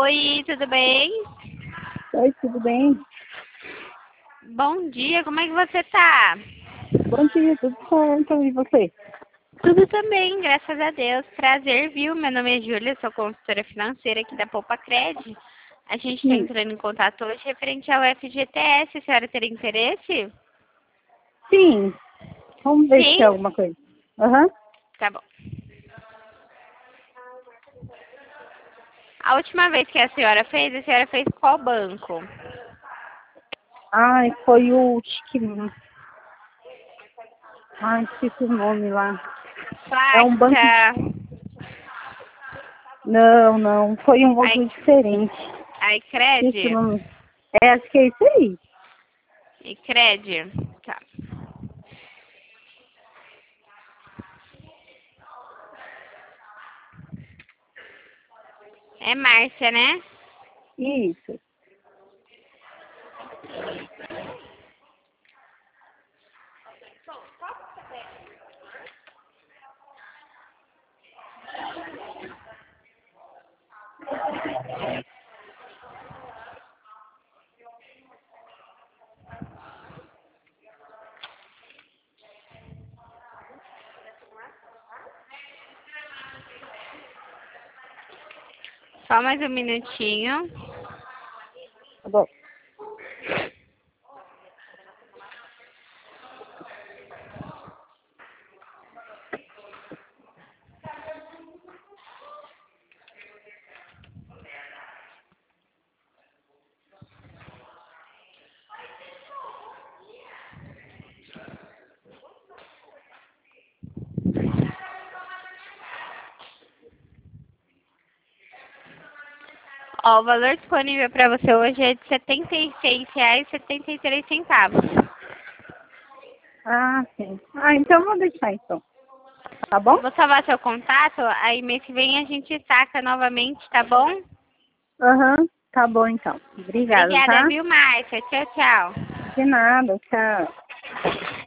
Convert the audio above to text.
Oi, tudo bem? Oi, tudo bem? Bom dia, como é que você tá? Bom dia, tudo certo. E você? Tudo também, graças a Deus. Prazer, viu? Meu nome é Júlia, sou consultora financeira aqui da Poupa Cred. A gente está Sim. entrando em contato hoje referente ao FGTS. A senhora teria interesse? Sim. Vamos ver se Sim? tem alguma coisa. Aham. Tá bom. A última vez que a senhora fez qual banco? Ai, foi o Tique. Ai, esqueci o nome lá. É um banco. Farta, Não. Foi um a outro diferente. Esqueci o Icred? nome. É, acho que é isso aí. Icred? Tá. É Márcia, né? Isso. Só mais um minutinho. Tá bom. Ó, o valor disponível para você hoje é de R$ 76,73. Ah, sim. Ah, então vou deixar então. Tá bom? Vou salvar seu contato, aí mês que vem a gente saca novamente, tá bom? Aham. Tá bom então. Obrigada, Obrigada, tá? viu, Márcia? Tchau, tchau. De nada, tchau.